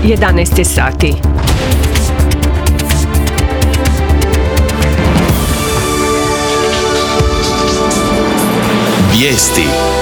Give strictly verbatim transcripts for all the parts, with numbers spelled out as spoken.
jedanaest je sati. Vijesti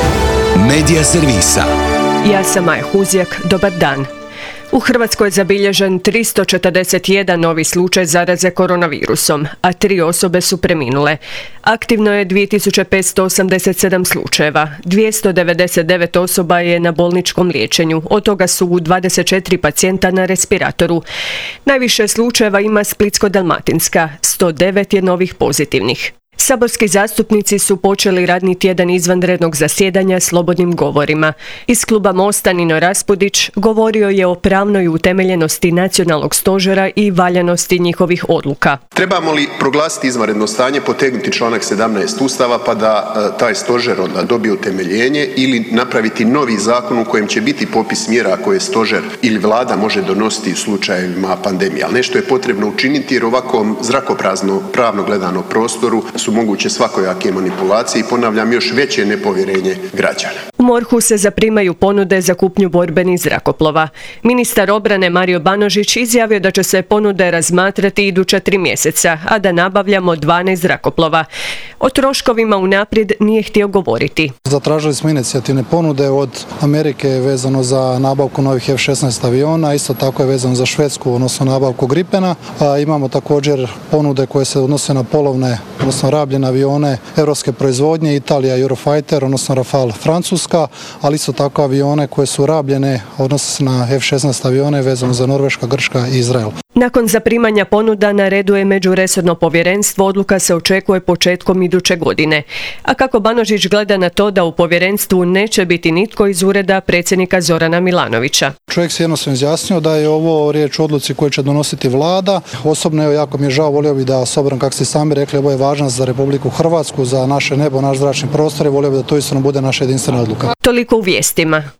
Medija servisa. Ja sam Maja Huzjak, dobar dan. U Hrvatskoj je zabilježen tristo četrdeset jedan novi slučaj zaraze koronavirusom, a tri osobe su preminule. Aktivno je dvije tisuće petsto osamdeset sedam slučajeva, dvjesto devedeset devet osoba je na bolničkom liječenju, od toga su dvadeset četiri pacijenta na respiratoru. Najviše slučajeva ima Splitsko-dalmatinska, sto devet je novih pozitivnih. Saborski zastupnici su počeli radni tjedan izvanrednog zasjedanja slobodnim govorima. Iz kluba Mosta Nino Raspudić govorio je o pravnoj utemeljenosti nacionalnog stožera i valjanosti njihovih odluka. Trebamo li proglasiti izvanredno stanje, potegnuti članak sedamnaest Ustava pa da e, taj stožer onda dobije utemeljenje ili napraviti novi zakon u kojem će biti popis mjera koje stožer ili vlada može donositi u slučajevima pandemije. Ali nešto je potrebno učiniti jer ovakvom zrakoprazno pravno gledano prostoru su moguće svakojake manipulacije i ponavljam još veće nepovjerenje građana. U MORH-u se zaprimaju ponude za kupnju borbenih zrakoplova. Ministar obrane Mario Banožić izjavio da će se ponude razmatrati iduća tri mjeseca, a da nabavljamo dvanaest zrakoplova. O troškovima unaprijed nije htio govoriti. Zatražili smo inicijativne ponude od Amerike vezano za nabavku novih F šesnaest aviona, isto tako je vezano za Švedsku, odnosno nabavku Gripena. A imamo također ponude koje se odnose na polovne, odnosno rabljene avione europske proizvodnje, Italija Eurofighter, odnosno Rafale Francuska, ali isto tako avione koje su rabljene, odnose se na F šesnaest avione vezano za Norveška, Grčka i Izrael. Nakon zaprimanja ponuda na redu je međuresorno povjerenstvo, odluka se očekuje početkom iduće godine. A kako Banožić gleda na to da u povjerenstvu neće biti nitko iz ureda predsjednika Zorana Milanovića? Čovjek se jednostavno izjasnio da je ovo riječ o odluci koju će donositi vlada. Osobno, evo, jako mi je žao, volio bih da, s obzirom kako ste sami rekli, ovo je važnost za Republiku Hrvatsku, za naše nebo, naš zračni prostor i volio bih da to istino bude naša jedinstvena odluka. Toliko u vijestima.